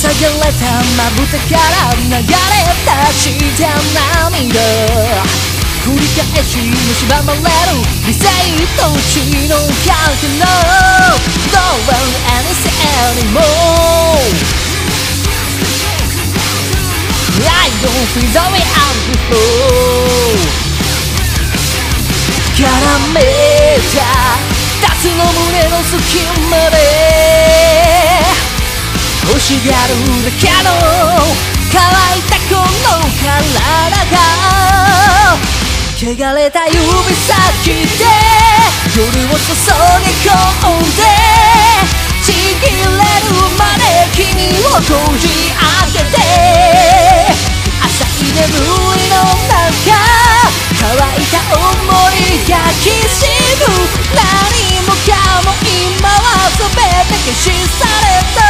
捧げられたまぶたから流れ出した涙繰り返し蝕まれる理性と知の影の Don't want anything anymore I don't feel the way I'm before 絡めた2つの胸の隙間で欲しがるだけの乾いたこの体が汚れた指先で夜を注ぎ込んでちぎれるまで君をこじ開けて浅い眠りの中乾いた想いがきしむ何もかも今は全て消し去れた